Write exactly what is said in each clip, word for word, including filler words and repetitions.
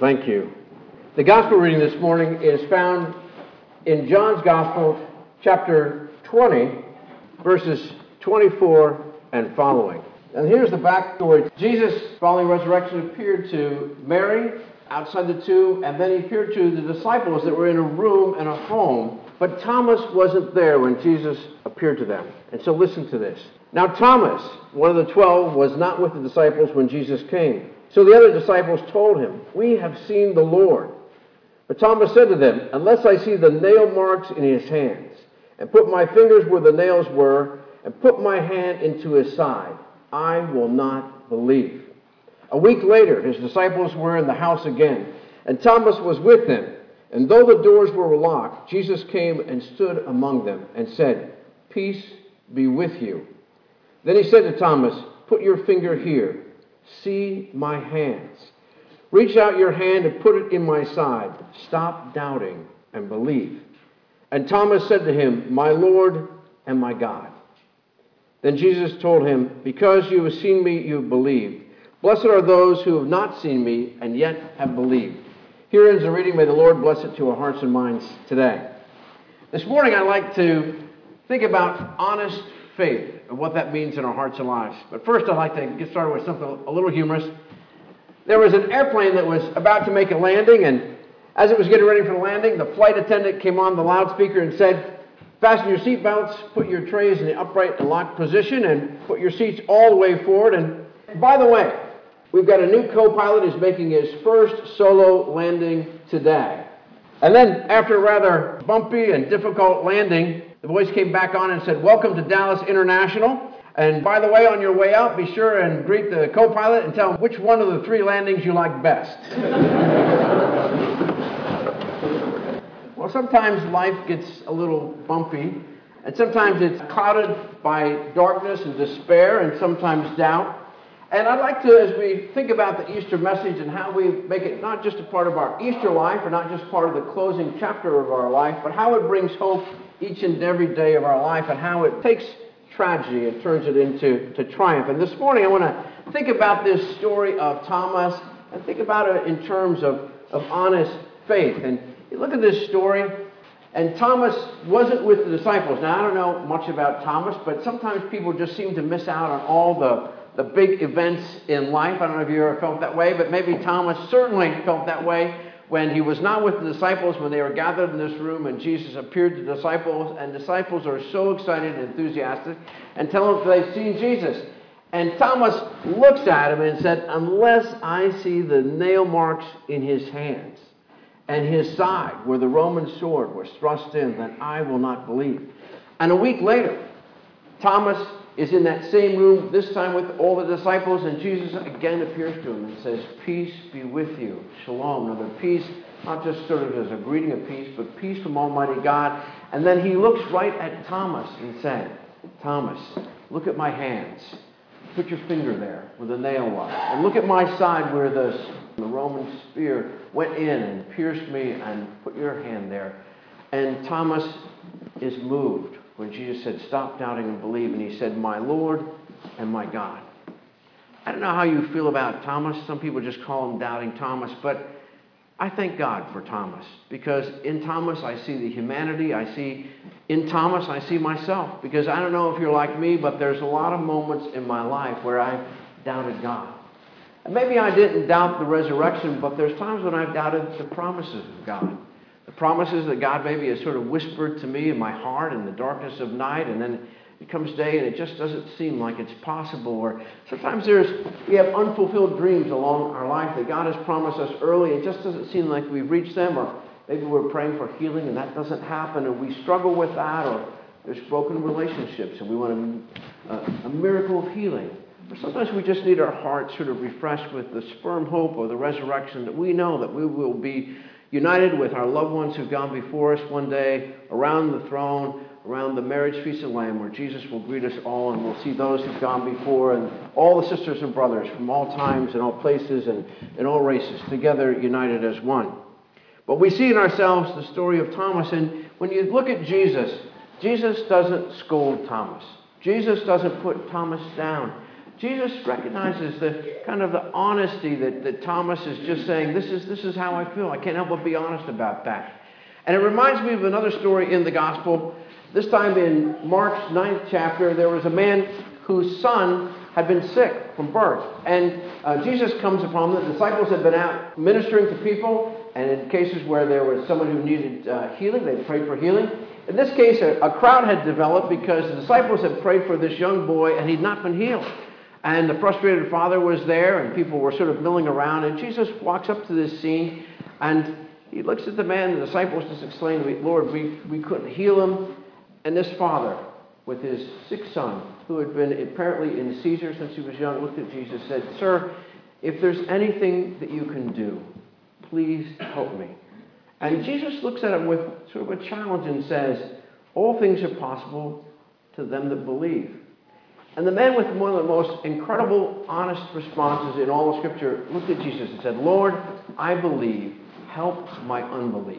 Thank you. The gospel reading this morning is found in John's Gospel, chapter twenty, verses twenty-four and following. And here's the backstory. Jesus, following resurrection, appeared to Mary outside the tomb, and then he appeared to the disciples that were in a room in a home. But Thomas wasn't there when Jesus appeared to them. And so listen to this. Now Thomas, one of the twelve, was not with the disciples when Jesus came. So the other disciples told him, "We have seen the Lord." But Thomas said to them, "Unless I see the nail marks in his hands, and put my fingers where the nails were, and put my hand into his side, I will not believe." A week later, his disciples were in the house again, and Thomas was with them. And though the doors were locked, Jesus came and stood among them and said, "Peace be with you." Then he said to Thomas, "Put your finger here. See my hands. Reach out your hand and put it in my side. Stop doubting and believe." And Thomas said to him, "My Lord and my God." Then Jesus told him, "Because you have seen me, you have believed. Blessed are those who have not seen me and yet have believed." Here ends the reading. May the Lord bless it to our hearts and minds today. This morning I'd like to think about honest faith and what that means in our hearts and lives. But first I'd like to get started with something a little humorous. There was an airplane that was about to make a landing, and as it was getting ready for the landing, the flight attendant came on the loudspeaker and said, "Fasten your seatbelts, put your trays in the upright and locked position, and put your seats all the way forward. And by the way, we've got a new co-pilot who's making his first solo landing today." And then, after a rather bumpy and difficult landing, the voice came back on and said, "Welcome to Dallas International. And by the way, on your way out, be sure and greet the co-pilot and tell him which one of the three landings you like best." Well, sometimes life gets a little bumpy, and sometimes it's clouded by darkness and despair, and sometimes doubt. And I'd like to, as we think about the Easter message and how we make it not just a part of our Easter life, or not just part of the closing chapter of our life, but how it brings hope each and every day of our life, and how it takes tragedy and turns it into to triumph. And this morning I want to think about this story of Thomas and think about it in terms of, of honest faith. And you look at this story, and Thomas wasn't with the disciples. Now, I don't know much about Thomas, but sometimes people just seem to miss out on all the, the big events in life. I don't know if you ever felt that way, but maybe Thomas certainly felt that way when he was not with the disciples, when they were gathered in this room and Jesus appeared to the disciples, and disciples are so excited and enthusiastic and tell them they've seen Jesus. And Thomas looks at him and said, "Unless I see the nail marks in his hands and his side where the Roman sword was thrust in, then I will not believe." And a week later, Thomas is in that same room, this time with all the disciples, and Jesus again appears to him and says, "Peace be with you." Shalom. Another peace, not just sort of as a greeting of peace, but peace from Almighty God. And then he looks right at Thomas and said, "Thomas, look at my hands. Put your finger there where the nail was. And look at my side where the, the Roman spear went in and pierced me, and put your hand there." And Thomas is moved when Jesus said, "Stop doubting and believe." And he said, "My Lord and my God." I don't know how you feel about Thomas. Some people just call him Doubting Thomas. But I thank God for Thomas, because in Thomas I see the humanity. I see, in Thomas I see myself. Because I don't know if you're like me, but there's a lot of moments in my life where I've doubted God. And maybe I didn't doubt the resurrection, but there's times when I've doubted the promises of God. The promises that God maybe has sort of whispered to me in my heart in the darkness of night, and then it comes day and it just doesn't seem like it's possible. Or sometimes there's we have unfulfilled dreams along our life that God has promised us early. It just doesn't seem like we've reached them, or maybe we're praying for healing and that doesn't happen, and we struggle with that. Or there's broken relationships and we want a, a, a miracle of healing. Or sometimes we just need our hearts sort of refreshed with the firm hope of the resurrection, that we know that we will be united with our loved ones who've gone before us one day around the throne, around the marriage feast of the Lamb, where Jesus will greet us all, and we'll see those who've gone before, and all the sisters and brothers from all times and all places and in all races, together united as one. But we see in ourselves the story of Thomas, and when you look at Jesus, Jesus doesn't scold Thomas. Jesus doesn't put Thomas down. Jesus recognizes the kind of the honesty that, that Thomas is just saying, this is, this is how I feel. I can't help but be honest about that. And it reminds me of another story in the gospel. This time in Mark's ninth chapter, there was a man whose son had been sick from birth. And uh, Jesus comes upon them. The disciples had been out ministering to people, and in cases where there was someone who needed uh, healing, they prayed for healing. In this case, a, a crowd had developed because the disciples had prayed for this young boy, and he'd not been healed. And the frustrated father was there, and people were sort of milling around, and Jesus walks up to this scene, and he looks at the man. The disciples just explain to me, Lord, we, we couldn't heal him. And this father, with his sick son, who had been apparently in seizure since he was young, looked at Jesus and said, Sir, if there's anything that you can do, please help me. And Jesus looks at him with sort of a challenge and says, all things are possible to them that believe. And the man, with one of the most incredible, honest responses in all of Scripture, looked at Jesus and said, Lord, I believe. Help my unbelief.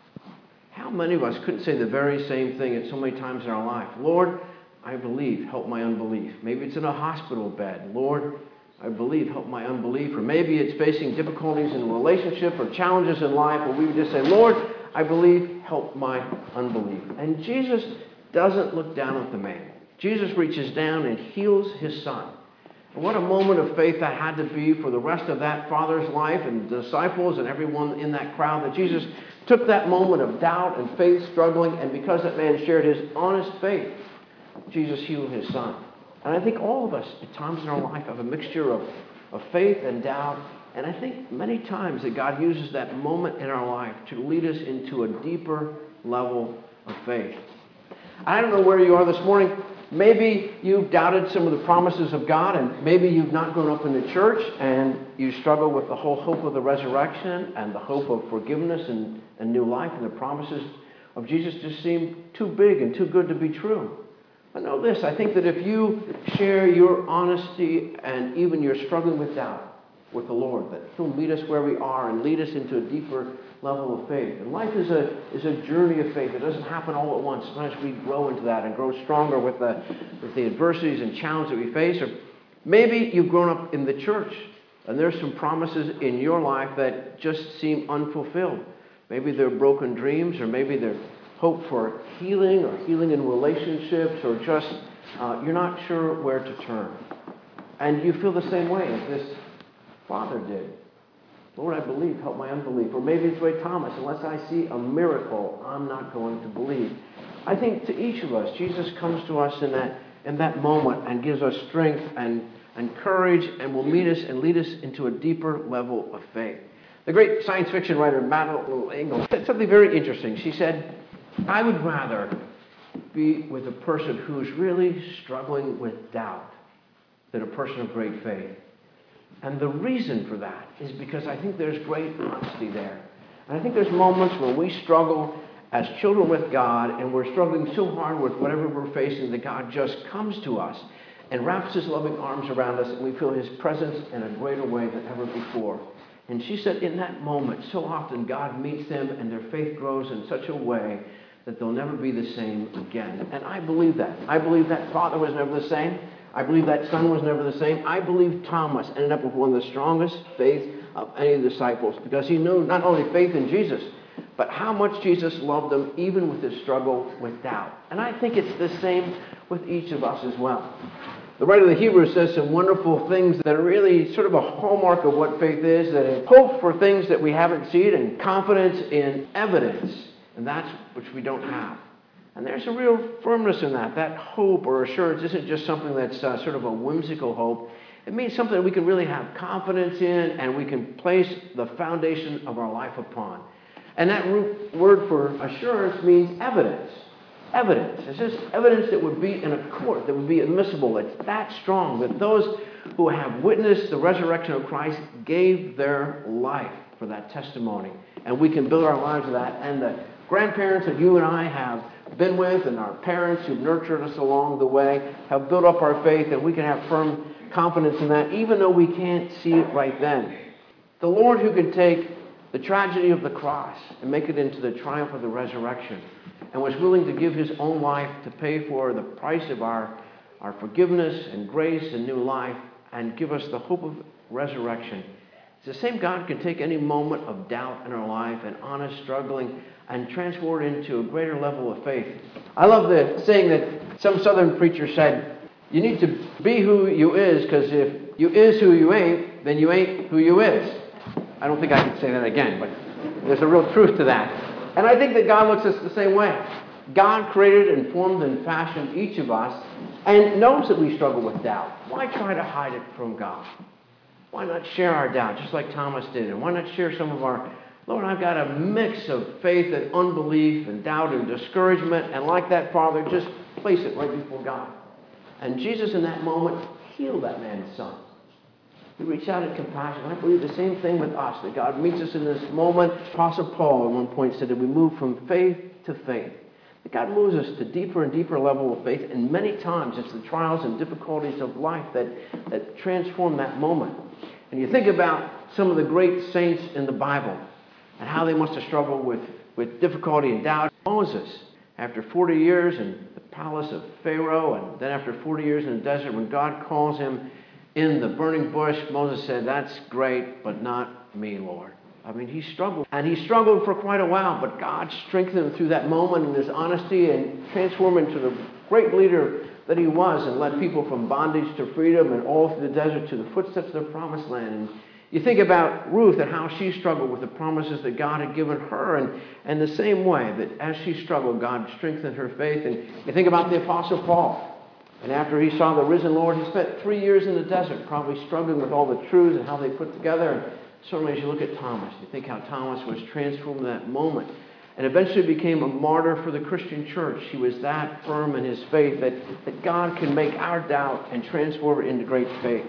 How many of us couldn't say the very same thing at so many times in our life? Lord, I believe. Help my unbelief. Maybe it's in a hospital bed. Lord, I believe. Help my unbelief. Or maybe it's facing difficulties in a relationship or challenges in life where we would just say, Lord, I believe. Help my unbelief. And Jesus doesn't look down at the man. Jesus reaches down and heals his son. And what a moment of faith that had to be for the rest of that father's life and the disciples and everyone in that crowd, that Jesus took that moment of doubt and faith struggling, and because that man shared his honest faith, Jesus healed his son. And I think all of us at times in our life have a mixture of, of faith and doubt, and I think many times that God uses that moment in our life to lead us into a deeper level of faith. I don't know where you are this morning. Maybe you've doubted some of the promises of God, and maybe you've not grown up in the church, and you struggle with the whole hope of the resurrection and the hope of forgiveness and, and new life, and the promises of Jesus just seem too big and too good to be true. But know this, I think that if you share your honesty and even your struggling with doubt with the Lord, that He'll meet us where we are and lead us into a deeper level of faith. And life is a is a journey of faith. It doesn't happen all at once. Sometimes we grow into that and grow stronger with the with the adversities and challenges that we face. Or maybe you've grown up in the church and there's some promises in your life that just seem unfulfilled. Maybe they're broken dreams, or maybe they're hope for healing or healing in relationships, or just uh, you're not sure where to turn. And you feel the same way as this father did. Lord, I believe, help my unbelief. Or maybe it's the way Thomas, unless I see a miracle, I'm not going to believe. I think to each of us, Jesus comes to us in that in that moment and gives us strength and, and courage, and will meet us and lead us into a deeper level of faith. The great science fiction writer Madeleine L'Engle said something very interesting. She said, I would rather be with a person who's really struggling with doubt than a person of great faith. And the reason for that is because I think there's great honesty there. And I think there's moments when we struggle as children with God, and we're struggling so hard with whatever we're facing, that God just comes to us and wraps His loving arms around us, and we feel His presence in a greater way than ever before. And she said in that moment, so often God meets them and their faith grows in such a way that they'll never be the same again. And I believe that. I believe that father was never the same. I believe that son was never the same. I believe Thomas ended up with one of the strongest faiths of any of the disciples, because he knew not only faith in Jesus, but how much Jesus loved them, even with his struggle with doubt. And I think it's the same with each of us as well. The writer of the Hebrews says some wonderful things that are really sort of a hallmark of what faith is, that is hope for things that we haven't seen, and confidence in evidence, and that's which we don't have. And there's a real firmness in that. That hope or assurance isn't just something that's uh, sort of a whimsical hope. It means something that we can really have confidence in, and we can place the foundation of our life upon. And that root word for assurance means evidence. Evidence. It's just evidence that would be in a court, that would be admissible. It's that strong that those who have witnessed the resurrection of Christ gave their life for that testimony. And we can build our lives on that. And the grandparents that you and I have been with, and our parents who've nurtured us along the way, have built up our faith, and we can have firm confidence in that, even though we can't see it right then. The Lord who can take the tragedy of the cross and make it into the triumph of the resurrection, and was willing to give his own life to pay for the price of our our forgiveness and grace and new life, and give us the hope of resurrection. It's the same God can take any moment of doubt in our life and honest struggling and transform it into a greater level of faith. I love the saying that some Southern preacher said, you need to be who you is, because if you is who you ain't, then you ain't who you is. I don't think I could say that again, but there's a real truth to that. And I think that God looks at us the same way. God created and formed and fashioned each of us and knows that we struggle with doubt. Why try to hide it from God? Why not share our doubt, just like Thomas did? And why not share some of our, Lord, I've got a mix of faith and unbelief and doubt and discouragement. And like that, Father, just place it right before God. And Jesus in that moment healed that man's son. He reached out in compassion. I believe the same thing with us, that God meets us in this moment. Apostle Paul at one point said that we move from faith to faith. That God moves us to deeper and deeper level of faith, and many times it's the trials and difficulties of life that, that transform that moment. And you think about some of the great saints in the Bible and how they must have struggled with, with difficulty and doubt. Moses, after forty years in the palace of Pharaoh, and then after forty years in the desert, when God calls him in the burning bush, Moses said, that's great, but not me, Lord. I mean, he struggled. And he struggled for quite a while, but God strengthened him through that moment in his honesty and transformed him into the great leader that he was, and led people from bondage to freedom and all through the desert to the footsteps of the promised land. And you think about Ruth and how she struggled with the promises that God had given her, and, and the same way that as she struggled, God strengthened her faith. And you think about the Apostle Paul. And after he saw the risen Lord, he spent three years in the desert, probably struggling with all the truths and how they put together. Certainly as you look at Thomas, you think how Thomas was transformed in that moment and eventually became a martyr for the Christian church. He was that firm in his faith that, that God can make our doubt and transform it into great faith.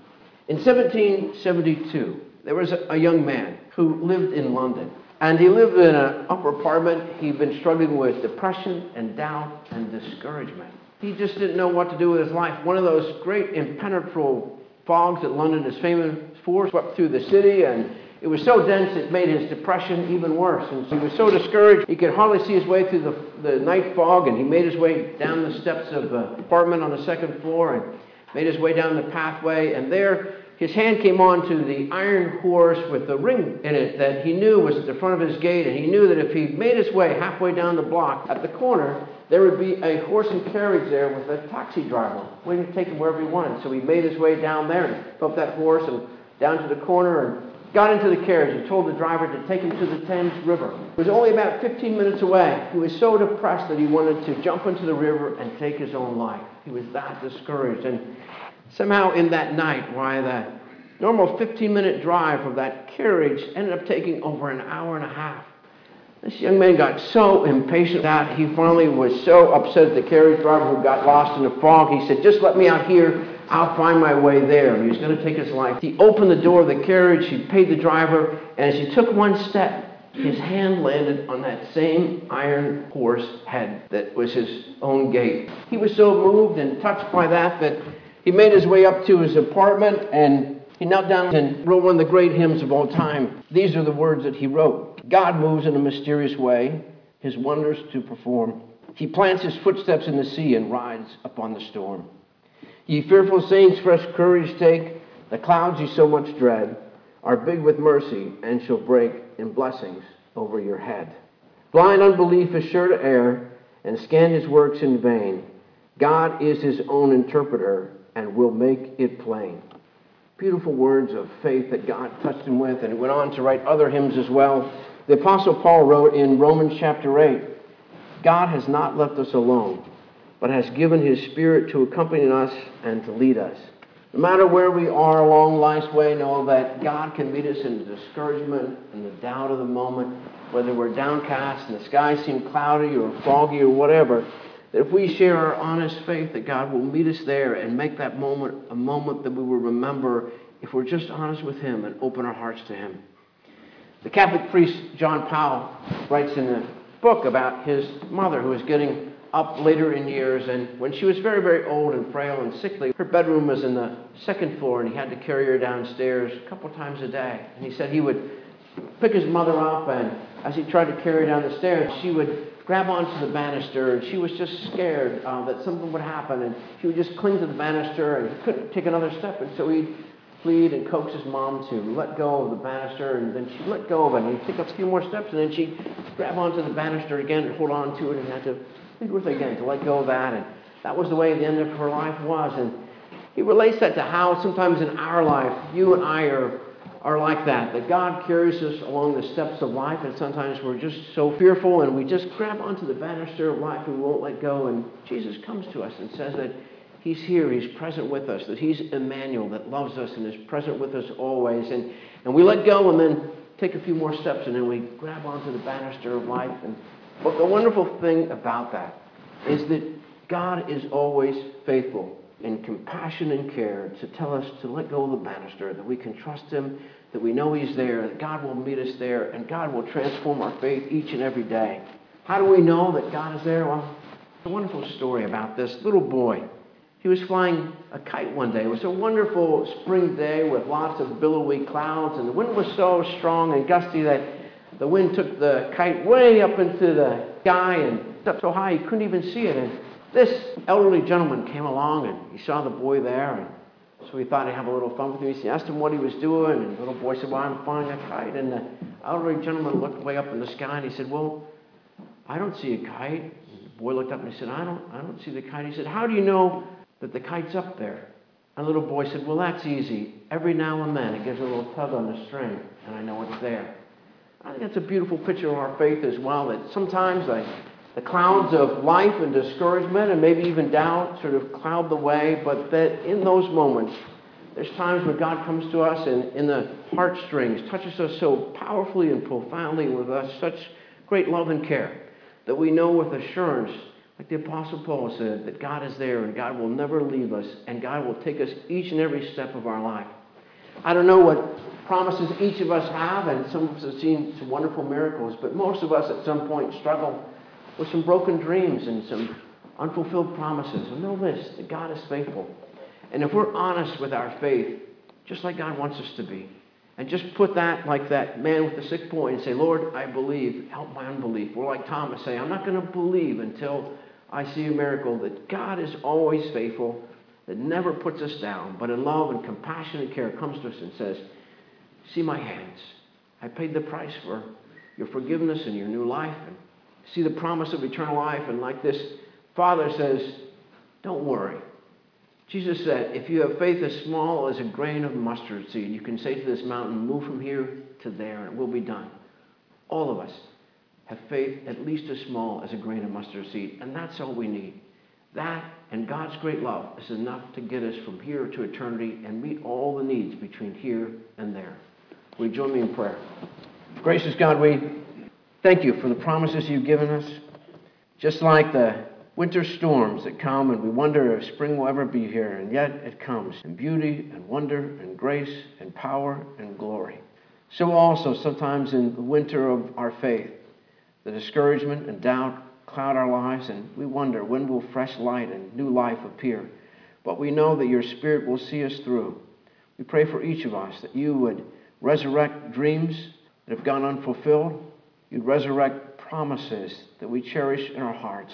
In seventeen seventy-two, there was a, a young man who lived in London. And he lived in an upper apartment. He'd been struggling with depression and doubt and discouragement. He just didn't know what to do with his life. One of those great impenetrable fogs that London is famous for swept through the city, and it was so dense it made his depression even worse. And so he was so discouraged he could hardly see his way through the, the night fog, and he made his way down the steps of the apartment on the second floor and made his way down the pathway, and there his hand came on to the iron horse with the ring in it that he knew was at the front of his gate, and he knew that if he made his way halfway down the block at the corner, there would be a horse and carriage there with a taxi driver waiting to take him wherever he wanted. So he made his way down there and felt that horse and down to the corner and got into the carriage and told the driver to take him to the Thames River. It was only about fifteen minutes away. He was so depressed that he wanted to jump into the river and take his own life. He was that discouraged. And somehow in that night, why the normal fifteen-minute drive of that carriage ended up taking over an hour and a half. This young man got so impatient that he finally was so upset at the carriage driver who got lost in the fog. He said, just let me out here. I'll find my way there. He was going to take his life. He opened the door of the carriage. He paid the driver. And as he took one step, his hand landed on that same iron horse head that was his own gate. He was so moved and touched by that that he made his way up to his apartment, and he knelt down and wrote one of the great hymns of all time. These are the words that he wrote. God moves in a mysterious way, his wonders to perform. He plants his footsteps in the sea and rides upon the storm. Ye fearful saints, fresh courage take. The clouds ye so much dread are big with mercy and shall break in blessings over your head. Blind unbelief is sure to err and scan his works in vain. God is his own interpreter and will make it plain. Beautiful words of faith that God touched him with, and he went on to write other hymns as well. The Apostle Paul wrote in Romans chapter eight, God has not left us alone, but has given his Spirit to accompany us and to lead us. No matter where we are along life's way, know that God can meet us in the discouragement and the doubt of the moment, whether we're downcast and the skies seem cloudy or foggy or whatever. That if we share our honest faith, that God will meet us there and make that moment a moment that we will remember if we're just honest with him and open our hearts to him. The Catholic priest John Powell writes in a book about his mother who was getting up later in years, and when she was very, very old and frail and sickly, her bedroom was in the second floor, and he had to carry her downstairs a couple times a day. And he said he would pick his mother up, and as he tried to carry her down the stairs, she would grab onto the banister, and she was just scared uh, that something would happen, and she would just cling to the banister, and he couldn't take another step, and so he'd plead and coax his mom to let go of the banister, and then she'd let go of it, and he'd take a few more steps, and then she'd grab onto the banister again and hold on to it, and had to plead with her again to let go of that, and that was the way the end of her life was. And he relates that to how sometimes in our life, you and I are are like that, that God carries us along the steps of life, and sometimes we're just so fearful and we just grab onto the banister of life and we won't let go, and Jesus comes to us and says that he's here, he's present with us, that he's Emmanuel, that loves us and is present with us always, and, and we let go and then take a few more steps and then we grab onto the banister of life. And but the wonderful thing about that is that God is always faithful in compassion and care to tell us to let go of the banister, that we can trust him, that we know he's there, that God will meet us there, and God will transform our faith each and every day. How do we know that God is there? Well, a wonderful story about this little boy. He was flying a kite one day. It was a wonderful spring day with lots of billowy clouds, and the wind was so strong and gusty that the wind took the kite way up into the sky and up so high he couldn't even see it. And this elderly gentleman came along, and he saw the boy there, and so he thought he'd have a little fun with him. He asked him what he was doing, and the little boy said, well, I'm flying a kite. And the elderly gentleman looked way up in the sky, and he said, well, I don't see a kite. And the boy looked up and he said, I don't, I don't see the kite. He said, how do you know that the kite's up there? And the little boy said, well, that's easy. Every now and then it gives a little tug on the string, and I know it's there. I think that's a beautiful picture of our faith as well, that sometimes like, the clouds of life and discouragement and maybe even doubt sort of cloud the way, but that in those moments, there's times when God comes to us and in the heartstrings, touches us so powerfully and profoundly with us, such great love and care, that we know with assurance, like the Apostle Paul said, that God is there and God will never leave us and God will take us each and every step of our life. I don't know what promises each of us have, and some of us have seen some wonderful miracles, but most of us at some point struggle with some broken dreams and some unfulfilled promises. And know this, that God is faithful. And if we're honest with our faith, just like God wants us to be, and just put that like that man with the sick boy and say, Lord, I believe, help my unbelief. Or like Thomas say, I'm not going to believe until I see a miracle. That God is always faithful, that never puts us down, but in love and compassion and care comes to us and says, see my hands. I paid the price for your forgiveness and your new life, and see the promise of eternal life. And like this Father says, don't worry. Jesus said, if you have faith as small as a grain of mustard seed, you can say to this mountain, move from here to there, and it will be done. All of us have faith at least as small as a grain of mustard seed, and that's all we need. That and God's great love is enough to get us from here to eternity and meet all the needs between here and there. Will you join me in prayer? Gracious God, we thank you for the promises you've given us. Just like the winter storms that come and we wonder if spring will ever be here, and yet it comes in beauty and wonder and grace and power and glory. So also sometimes in the winter of our faith, the discouragement and doubt cloud our lives, and we wonder when will fresh light and new life appear. But we know that your Spirit will see us through. We pray for each of us that you would resurrect dreams that have gone unfulfilled. You'd resurrect promises that we cherish in our hearts.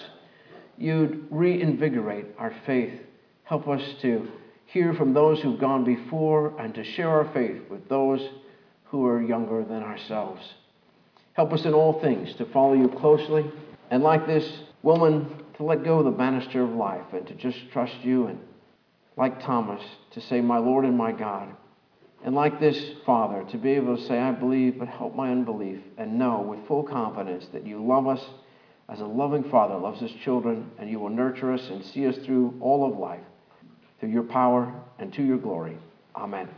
You'd reinvigorate our faith. Help us to hear from those who've gone before and to share our faith with those who are younger than ourselves. Help us in all things to follow you closely, and like this woman, to let go of the banister of life and to just trust you, and like Thomas, to say, my Lord and my God. And like this Father, to be able to say, I believe, but help my unbelief, and know with full confidence that you love us as a loving Father loves his children, and you will nurture us and see us through all of life, through your power and to your glory. Amen.